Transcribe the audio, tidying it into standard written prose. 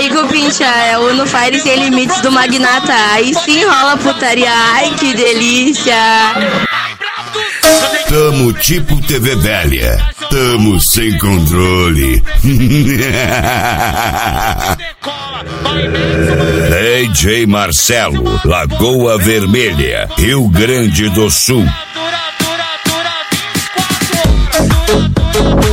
aí, Cupincha, é o No Fire Sem Limites do Magnata. Aí sim rola putaria. Ai, que delícia. Tamo tipo TV velha. Tamo sem controle. DJ Marcelo, Lagoa Vermelha, Rio Grande do Sul.